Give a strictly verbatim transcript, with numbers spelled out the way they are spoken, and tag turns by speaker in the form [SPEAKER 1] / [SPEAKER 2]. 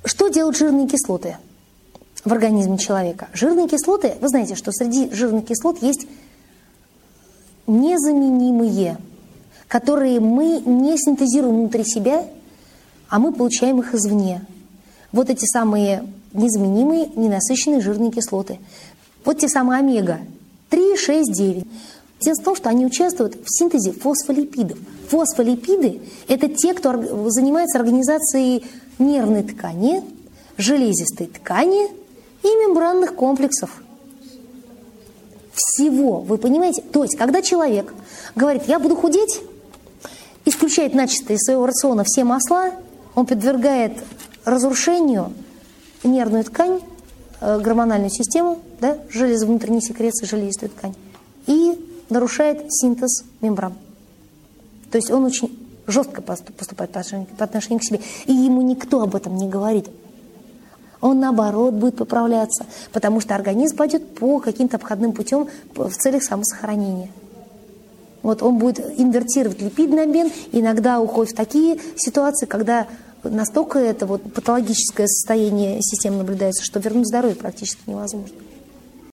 [SPEAKER 1] Что делают жирные кислоты в организме человека? Жирные кислоты, вы знаете, что среди жирных кислот есть незаменимые, которые мы не синтезируем внутри себя, а мы получаем их извне. Вот эти самые незаменимые, ненасыщенные жирные кислоты. Вот те самые омега три, шесть, девять. Дело в том, что они участвуют в синтезе фосфолипидов. Фосфолипиды – это те, кто занимается организацией нервной ткани, железистой ткани и мембранных комплексов. Всего, вы понимаете? То есть, когда человек говорит, я буду худеть, исключает начисто из своего рациона все масла, он подвергает разрушению нервную ткань, гормональную систему, да, железо внутренней секреции, железистую ткань, и нарушает синтез мембран. То есть он очень жестко поступает по отношению к себе, и ему никто об этом не говорит. Он, наоборот, будет поправляться, потому что организм пойдет по каким-то обходным путем в целях самосохранения. Вот он будет инвертировать липидный обмен, иногда уходит в такие ситуации, когда настолько это вот патологическое состояние системы наблюдается, что вернуть здоровье практически невозможно.